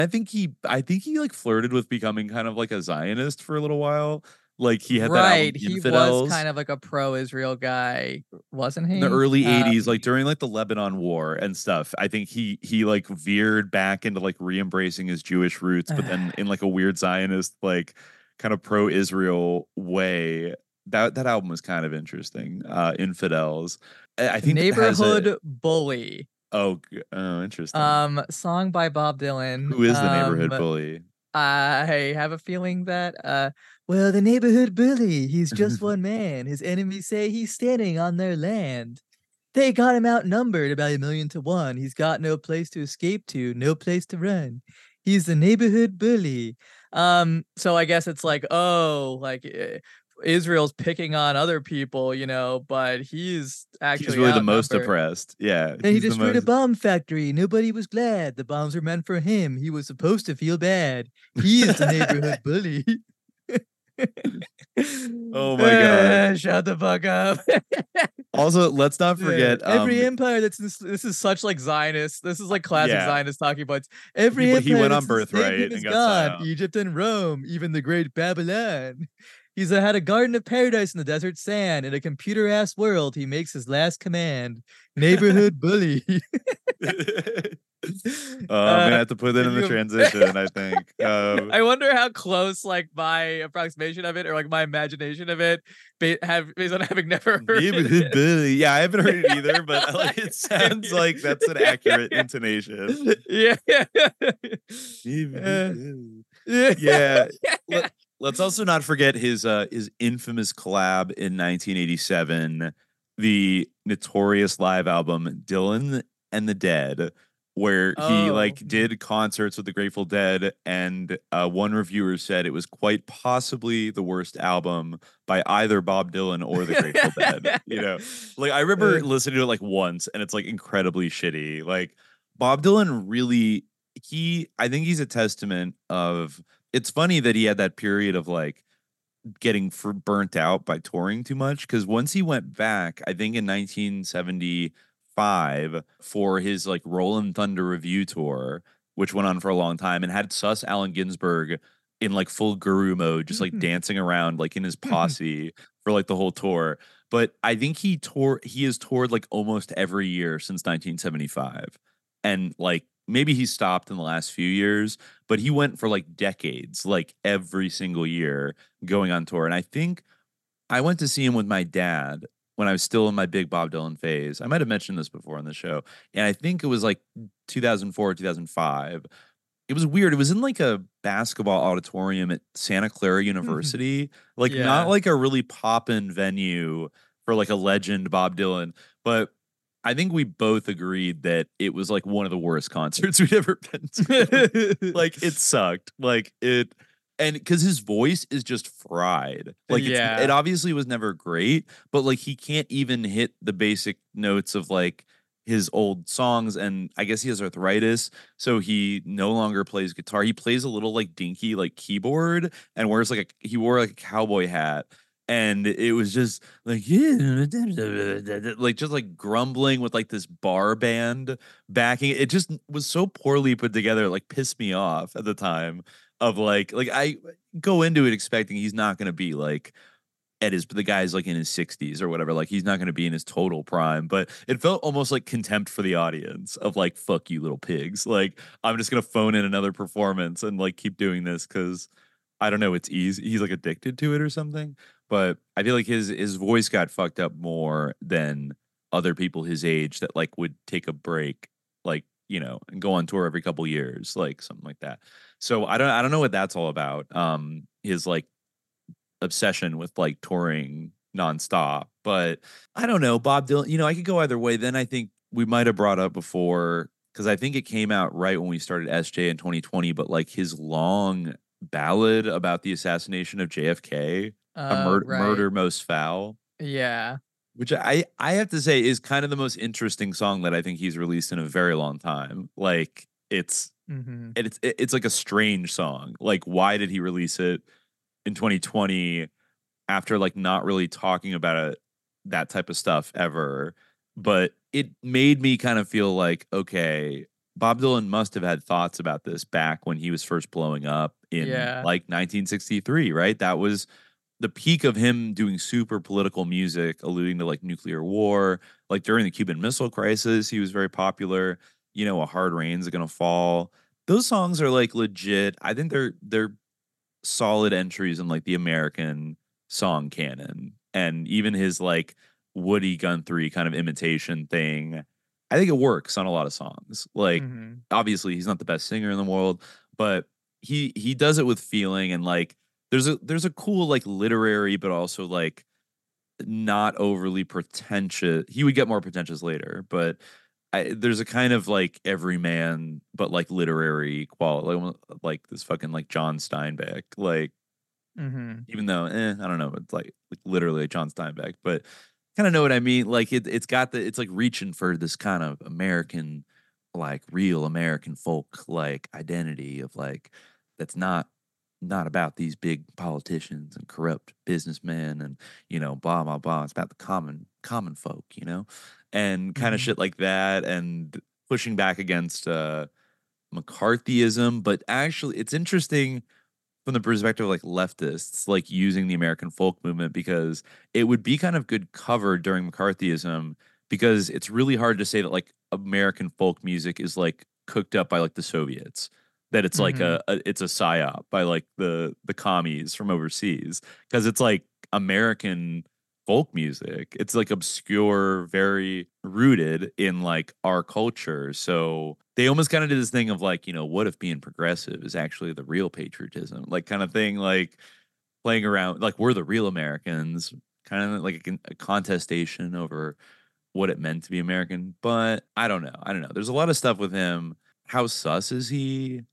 I think he like flirted with becoming kind of like a Zionist for a little while. Like he had that album Right. He was Infidels kind of like a pro-Israel guy, wasn't in the he? early 80s, like during like the Lebanon War and stuff. I think he like veered back into like re-embracing his Jewish roots, but then in like a weird Zionist, like kind of pro-Israel way. That album was kind of interesting. Infidels. I think that has a Neighborhood Bully. oh, interesting. Song by Bob Dylan. Who is the neighborhood bully? I have a feeling that well, the neighborhood bully, he's just one man. His enemies say he's standing on their land. They got him outnumbered about 1,000,000 to 1. He's got no place to escape to, no place to run. He's the neighborhood bully. So I guess it's like, oh, like Israel's picking on other people, but he's He's actually really the most outnumbered. oppressed. Yeah, Then he he's the destroyed a most. bomb factory. Nobody was glad. The bombs were meant for him. He was supposed to feel bad. He's the neighborhood bully. Oh my God. Shut the fuck up. Also, let's not Yeah. forget, Every empire this is such like Zionist. This is like classic yeah, Zionist talking points. he Every he empire went on that's enslaved him Birthright is and got sign gone. up. Egypt and Rome, even the great Babylon. He's had a garden of paradise in the desert sand. In a computer ass world, he makes his last command. Neighborhood bully. I'm gonna have to put that Can in the you? transition, I think. I wonder how close, like my approximation of it, or like my imagination of it, based on having never heard Neighborhood it. bully. Yeah, I haven't heard it either, but like, it sounds like that's an accurate intonation. Yeah. Neighborhood Uh, bully. yeah. Yeah. Let, let's also not forget his infamous collab in 1987, the notorious live album Dylan and the Dead, where he Oh. like did concerts with the Grateful Dead, and one reviewer said it was quite possibly the worst album by either Bob Dylan or the Grateful Dead. Like I remember Uh, listening to it like once, and it's like incredibly shitty. Like Bob Dylan really, he I think he's a testament of. It's funny that he had that period of like getting burnt out by touring too much, because once he went back, I think in 1975 for his like Rolling Thunder review tour, which went on for a long time and had sus Allen Ginsberg in like full guru mode, just like dancing around like in his posse for like the whole tour. But I think he has toured like almost every year since 1975. And like maybe he stopped in the last few years, but he went for like decades, like every single year going on tour. And I think I went to see him with my dad when I was still in my big Bob Dylan phase. I might have mentioned this before on the show. And I think it was like 2004, 2005. It was weird. It was in like a basketball auditorium at Santa Clara University, like not yeah. like a really poppin' venue for like a legend Bob Dylan, but I think we both agreed that it was like one of the worst concerts we'd ever been to. Like it sucked. Like it and because his voice is just fried. Like it Yeah. obviously was never great, but like he can't even hit the basic notes of like his old songs. And I guess he has arthritis, so he no longer plays guitar. He plays a little like dinky like keyboard and wears like he wore like a cowboy hat. And it was just like yeah, like just like grumbling with like this bar band backing. It just was so poorly put together, it, like pissed me off at the time. Of like I go into it expecting he's not going to be like at his the guy's like in his 60s or whatever, like he's not going to be in his total prime, but it felt almost like contempt for the audience of like fuck you little pigs, like I'm just going to phone in another performance and like keep doing this because I don't know, it's easy, he's like addicted to it or something. But I feel like his voice got fucked up more than other people his age that like would take a break, like and go on tour every couple years, like something like that. So I don't know what that's all about. His like obsession with like touring nonstop. But I don't know, Bob Dylan, I could go either way. Then I think we might have brought up before, because I think it came out right when we started SJ in 2020, but like his long ballad about the assassination of JFK, a Right. murder most foul, Yeah. which I have to say is kind of the most interesting song that I think he's released in a very long time. Like Hmm. it's like a strange song. Like why did he release it in 2020 after like not really talking about that type of stuff ever? But it made me kind of feel like, okay, Bob Dylan must have had thoughts about this back when he was first blowing up in Yeah. like 1963, right? That was the peak of him doing super political music, alluding to like nuclear war. Like during the Cuban Missile Crisis, he was very popular. You know, A Hard Rain's Gonna Fall. Those songs are like legit. I think they're solid entries in like the American song canon. And even his like Woody Guthrie kind of imitation thing, I think it works on a lot of songs. Like Mhm. obviously he's not the best singer in the world, but he does it with feeling and like there's a cool like literary but also like not overly pretentious. He would get more pretentious later, but there's a kind of like everyman, but like literary quality, like this fucking like John Steinbeck. Like, Mhm. even though, I don't know, it's like literally John Steinbeck, but kind of know what I mean. Like it's got it's like reaching for this kind of American, like real American folk like identity of like that's not about these big politicians and corrupt businessmen and blah blah blah. It's about the common folk, and kind of Mhm. shit like that, and pushing back against McCarthyism. But actually, it's interesting from the perspective of like leftists, like using the American folk movement because it would be kind of good cover during McCarthyism because it's really hard to say that like American folk music is like cooked up by like the Soviets, that it's like Mhm. it's a psyop by like the commies from overseas because it's like American folk music. It's like obscure, very rooted in like our culture. So they almost kind of did this thing of like, what if being progressive is actually the real patriotism, like kind of thing, like playing around, like we're the real Americans, kind of like a contestation over what it meant to be American. But I don't know. I don't know. There's a lot of stuff with him. How sus is he?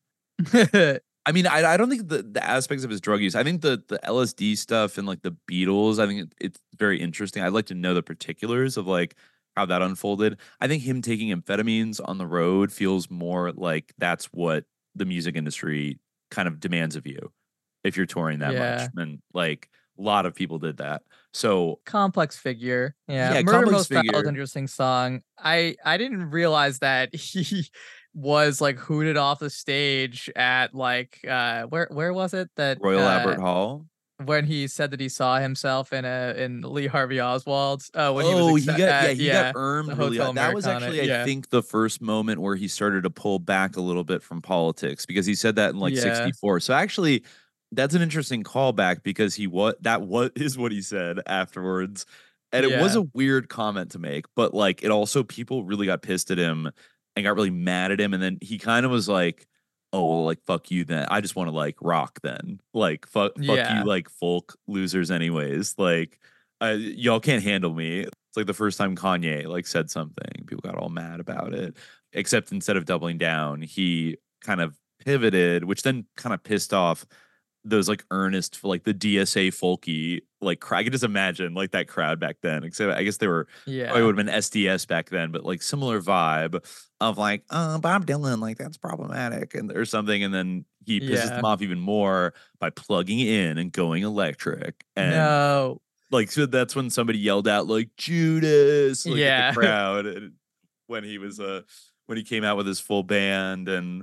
I mean, I don't think the aspects of his drug use. I think the LSD stuff and like the Beatles. I think it's very interesting. I'd like to know the particulars of like how that unfolded. I think him taking amphetamines on the road feels more like that's what the music industry kind of demands of you if you're touring that much. Yeah. And like a lot of people did that. So Complex figure. Yeah. yeah, Murder complex Most Foul is an figure. interesting song. I didn't realize that he was like hooted off the stage at like where was it that Royal Albert Hall. when he said that he saw himself in Lee Harvey Oswald's when he was Oh, he got yeah, he got yeah, the ermed really. Hotel That was Americana. actually, I Yeah. think, the first moment where he started to pull back a little bit from politics because he said that in like Yeah. '64. So actually, that's an interesting callback because what is what he said afterwards, and it was Yeah. a weird comment to make, but like it also people really got pissed at him and got really mad at him, and then he kind of was like, "Oh, well, like fuck you then. I just want to like rock then. Like fuck you, Yeah. like folk losers, anyways. Like." Y'all can't handle me. It's like the first time Kanye like said something, people got all mad about it. Except instead of doubling down, he kind of pivoted, which then kind of pissed off those like earnest, like the DSA folky, like I could just imagine like that crowd back then. Except I guess they were probably Yeah. would have been SDS back then, but like similar vibe of like, Bob Dylan, like that's problematic and or something. And then he pisses them Yeah. off even more by plugging in and going electric. And No. like so that's when somebody yelled out like Judas like at the Yeah. crowd when he was when he came out with his full band. And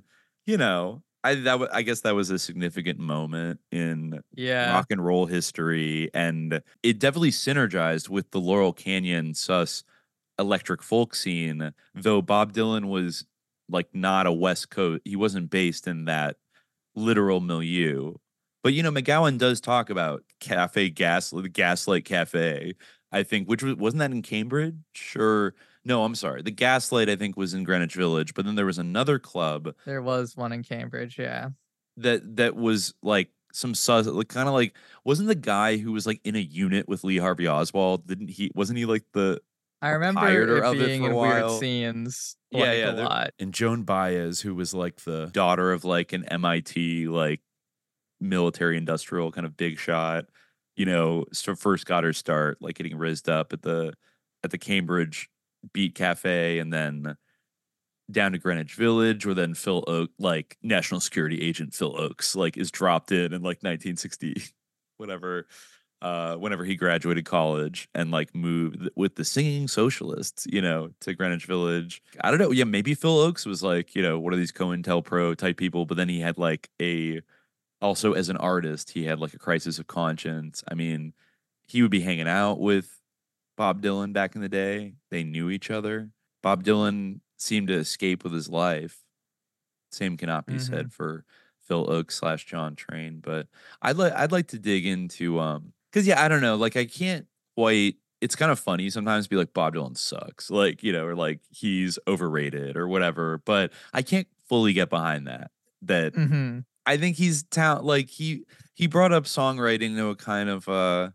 I guess that was a significant moment in Yeah. rock and roll history, and it definitely synergized with the Laurel Canyon sus electric folk scene, though Bob Dylan was like not a West Coast, he wasn't based in that literal milieu. But McGowan does talk about Cafe Gaslight, the Gaslight Cafe, I think, which wasn't that in Cambridge? Or no, I'm sorry. The Gaslight, I think, was in Greenwich Village, but then there was another club There was one in Cambridge, yeah. that was like some sus like kind of like wasn't the guy who was like in a unit with Lee Harvey Oswald? Didn't he wasn't he like the I remember proprietor it of it being for a in weird while? scenes, Yeah, like, a yeah. lot. And Joan Baez, who was like the daughter of like an MIT like military industrial kind of big shot, so first got her start like getting rizzed up at the Cambridge Beat Cafe, and then down to Greenwich Village, where then Phil Oak, like national security agent Phil Oakes, like is dropped in like 1960, whatever. whenever he graduated college and like moved with the singing socialists, to Greenwich Village. I don't know. Yeah, maybe Phil Oakes was like, one of these COINTELPRO type people, but then he had like also as an artist, he had like a crisis of conscience. I mean, he would be hanging out with Bob Dylan back in the day. They knew each other. Bob Dylan seemed to escape with his life. Same cannot be Hmm. said for Phil Oakes / John Train, but I'd like to dig into because yeah, I don't know, like I can't quite. It's kind of funny sometimes to be like Bob Dylan sucks, like or like he's overrated or whatever, but I can't fully get behind that. That Hmm. I think he's like he brought up songwriting to a kind of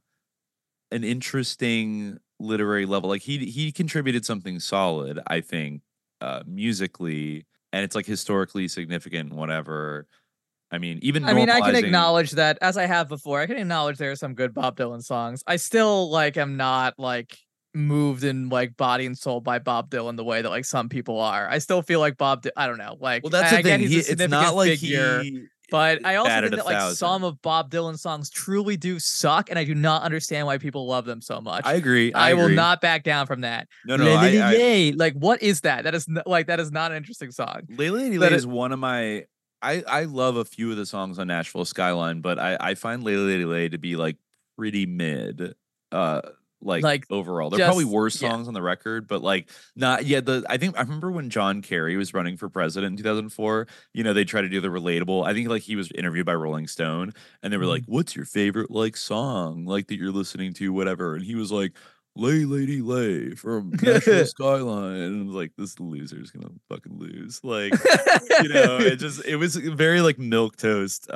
an interesting literary level. Like he contributed something solid, I think, musically, and it's like historically significant, whatever. I mean, even I mean, I can normalizing. acknowledge that, as I have before. I can acknowledge there are some good Bob Dylan songs. I still like am not like moved in like body and soul by Bob Dylan the way that like some people are. I still feel like I don't know. Well, Like that's the I get thing. he's a It's not significant like figure, he but I also batted think a that like some thousand. of Bob Dylan's songs truly do suck, and I do not understand why people love them so I much. agree. I I will agree. not back down from that. No, no, Lay, lay, lay, I lay. Like, what is that? That is like that is not an interesting song. Lay Lady That Lay it is one of my. I love a few of the songs on Nashville Skyline, but I find Lay Lady Lay to be like pretty mid. Uh, like like overall, they're probably just worse yeah. songs on the record, but like not. Yeah, I think I remember when John Kerry was running for president in 2004. They tried to do the relatable. I think like he was interviewed by Rolling Stone, and they were like, Mhm. "What's your favorite like song like that you're listening to, whatever?" And he was like, Lay Lady Lay from Nashville Skyline. And I was like, this loser's gonna fucking lose. Like, it was very like milk toast,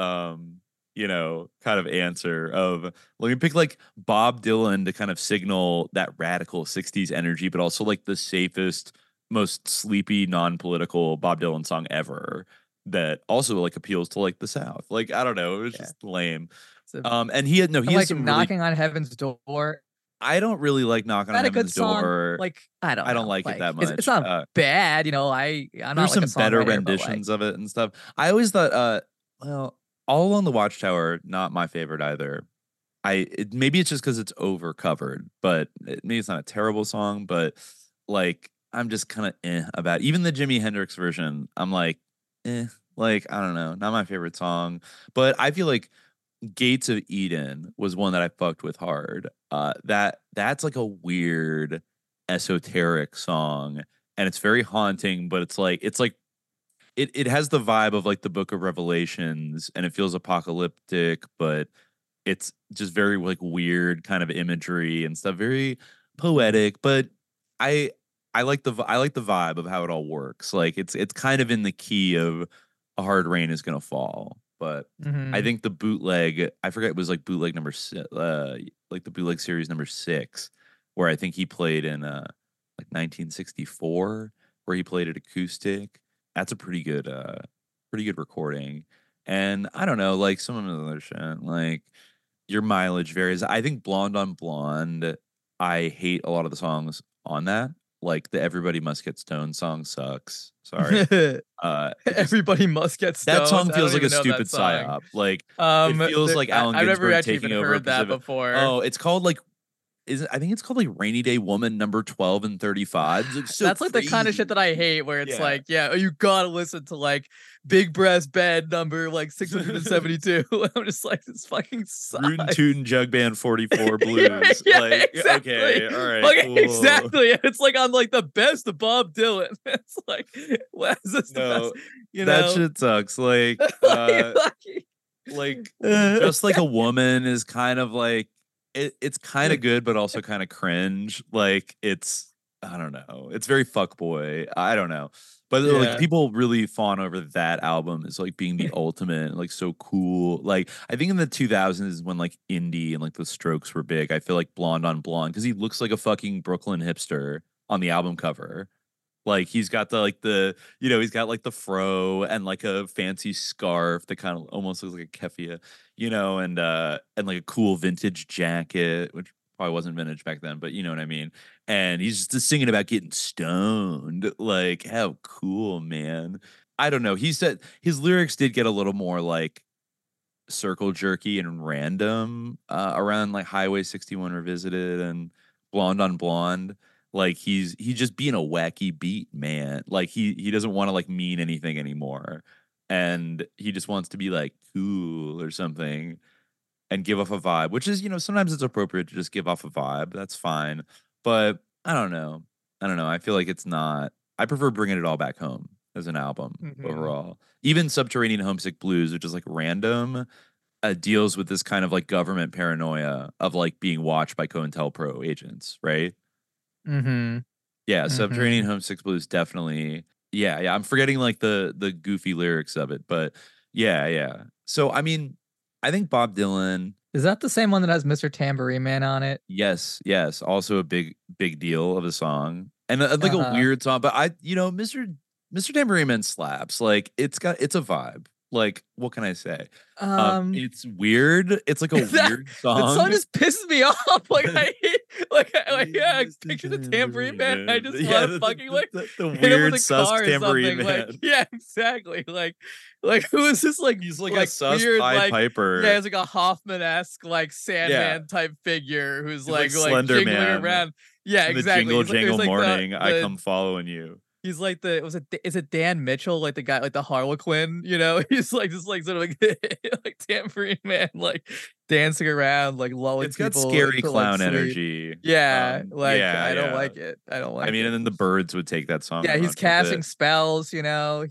kind of answer of let me pick like Bob Dylan to kind of signal that radical 60s energy, but also like the safest, most sleepy, non-political Bob Dylan song ever that also like appeals to like the South. Like, I don't know, it was Yeah. just lame. So, And he had no, he and has like some really. knocking on heaven's door. I don't really like Is knocking on that a good heaven's song? door. Like, I don't I don't know. like it Like, that it's much. not bad, I'm not There's like a some better songwriter, but like renditions of it and stuff. I always thought, well, All Along the Watchtower, not my favorite either. Maybe it's just because it's over covered, but maybe it's not a terrible song. But like, I'm just kind of about it. Even the Jimi Hendrix version. I'm like, like I don't know, not my favorite song. But I feel like Gates of Eden was one that I fucked with hard. That's like a weird esoteric song, and it's very haunting, but it's like it has the vibe of like the Book of Revelations, and it feels apocalyptic, but it's just very like weird kind of imagery and stuff, very poetic. But I I like the vibe of how it all works. Like it's kind of in the key of A Hard Rain Is Gonna Fall, but I mhm. think the bootleg, I forget it was like bootleg number like the bootleg series number 6, where I think he played in like 1964, where he played it acoustic. That's a pretty good recording. And I don't know, like some of the other shit, like your mileage varies. I think Blonde on Blonde, I hate a lot of the songs on that. Like the Everybody Must Get Stoned song sucks. Sorry. It just Everybody must get that stoned. song I don't feels like a even know that stupid song. psyop. Like it feels like Allen I've never Ginsberg actually even taking over a heard that Pacific. before. Oh, it's called like I think it's called like Rainy Day Woman number 12 and 35. It's like so That's like the kind of shit crazy. that I hate, where it's Yeah. like, yeah, you gotta listen to like Big Breast Bed number like 672. I'm just like, this fucking Rootin' sucks. Tootin' Jug Band 44 yeah, Blues. yeah, Like, exactly. okay, all right, Fucking cool. exactly. It's like I'm like the best of Bob Dylan. It's like, well, is this the No, best? You that know? shit sucks. Like, like, uh, just like a woman is kind of like it's kind of good, but also kind of cringe. Like, it's I don't know. It's very fuckboy. I don't know. But like yeah. people really fawn over that album as like being the ultimate, like so cool. Like I think in the 2000s is when like indie and like the Strokes were big. I feel like Blonde on Blonde because he looks like a fucking Brooklyn hipster on the album cover. Like he's got he's got like the fro and like a fancy scarf that kind of almost looks like a keffiyeh, and like a cool vintage jacket, which probably wasn't vintage back then, but you know what I mean. And he's just singing about getting stoned. Like, how cool, man. I don't know. He said his lyrics did get a little more like Circle Jerky and Random around like Highway 61 Revisited and Blonde on Blonde. Like he's just being a wacky beat man. Like he doesn't want to like mean anything anymore. And he just wants to be like cool or something and give off a vibe, which is, sometimes it's appropriate to just give off a vibe. That's fine. But I don't know. I feel like it's not. I prefer Bringing It All Back Home as an album overall. Even Subterranean Homesick Blues, which is like random, deals with this kind of like government paranoia of like being watched by COINTELPRO agents, right? Yeah, Subterranean Homesick Blues definitely. Yeah. I'm forgetting like the goofy lyrics of it, but yeah. So I mean, I think Bob Dylan. Is that the same one that has Mr. Tambourine Man on it? Yes. Also a big deal of a song and like a weird song, but Mr. Tambourine Man slaps. Like it's a vibe. Like, what can I say? It's weird. It's like a weird song. The song just pisses me off. Like I picture the Tambourine Man. I just want to fucking like the weird sus Tambourine Man. Like, yeah, exactly. Like who is this? Like he's like a sus weird, Pied Piper. Yeah, it's like a Hoffman-esque like Sandman type figure who's like Slender jiggling Man around. Yeah, exactly. The jingle morning. I come following you. He's like is it Dan Mitchell, like the guy, like the Harlequin, He's like just like sort of like like Tambourine Man, like dancing around, like lulling people. It's got scary clown energy. Yeah, I don't like it. I don't like it. I mean, and then the Birds would take that song. Yeah, he's casting spells, he's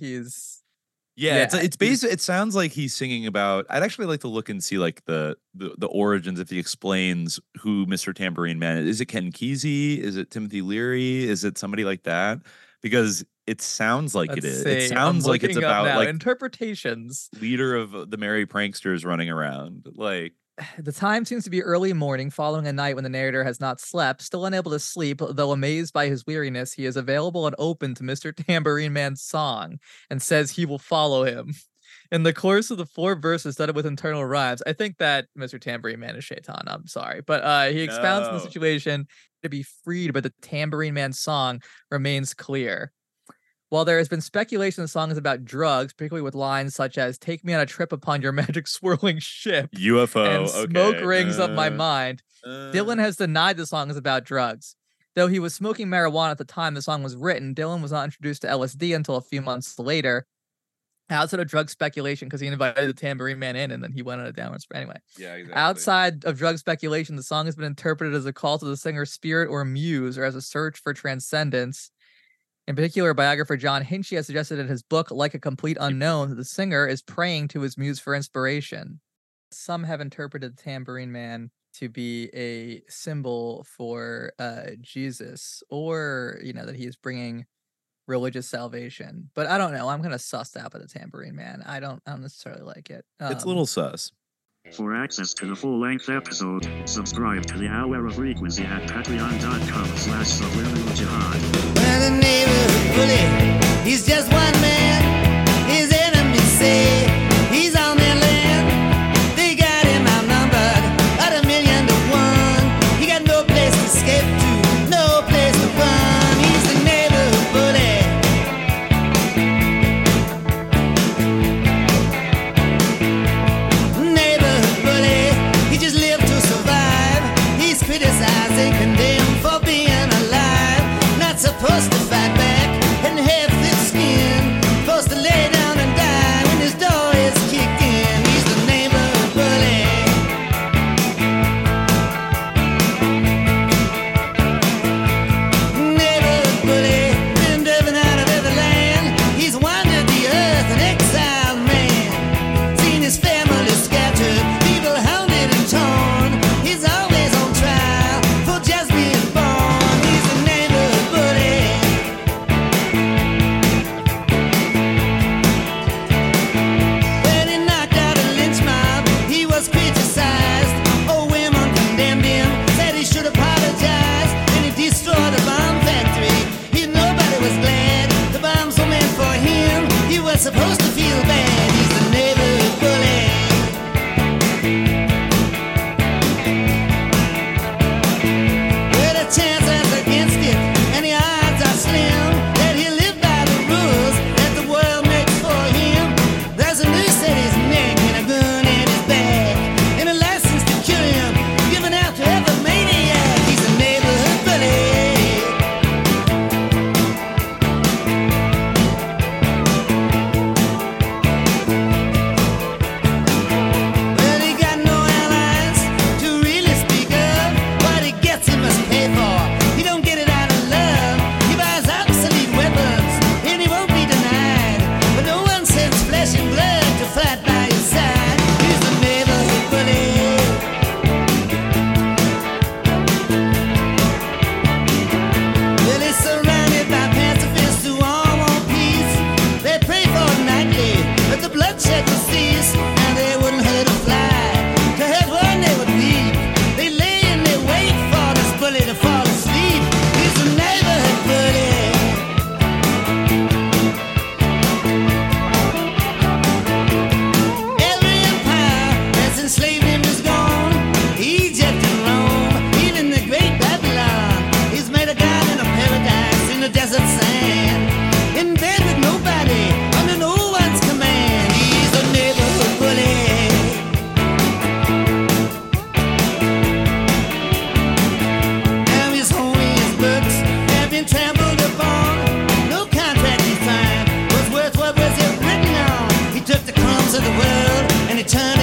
it's basically, it sounds like he's singing about. I'd actually like to look and see like the origins, if he explains who Mr. Tambourine Man is. Is it Ken Kesey? Is it Timothy Leary? Is it somebody like that? Because it sounds like it is. It sounds like it's about like interpretations. Leader of the Merry Pranksters running around. Like the time seems to be early morning, following a night when the narrator has not slept. Still unable to sleep, though amazed by his weariness, he is available and open to Mr. Tambourine Man's song and says he will follow him. In the course of the 4 verses studded with internal rhymes, I think that Mr. Tambourine Man is Shaitan. I'm sorry. But he expounds on the situation to be freed, but the Tambourine Man song remains clear. While there has been speculation the song is about drugs, particularly with lines such as "Take me on a trip upon your magic swirling ship," UFO, and "Smoke rings up my mind," Dylan has denied the song is about drugs. Though he was smoking marijuana at the time the song was written, Dylan was not introduced to LSD until a few months later. Outside of drug speculation, because he invited the Tambourine Man in, and then he went on a downward sprint. Anyway, yeah, exactly. Outside of drug speculation, the song has been interpreted as a call to the singer's spirit or muse, or as a search for transcendence. In particular, biographer John Hinchy has suggested in his book, Like a Complete Unknown, that the singer is praying to his muse for inspiration. Some have interpreted the Tambourine Man to be a symbol for Jesus, or that he is bringing religious salvation, but I don't know. I'm gonna suss out by the Tambourine Man. I don't necessarily like it. It's a little sus. For access to the full-length episode, subscribe to the Hour of Frequency at patreon.com/subliminal-jihad. Well, the neighborhood bully, he's just one man. His enemies say he's on their land. They got him outnumbered at 1,000,000 to 1. He got no place to escape to, no place to run. He's the neighborhood bully. Criticizing, condemned for being alive. Not supposed to fight back and have thick skin. Supposed to lay down and die when his dog eternity.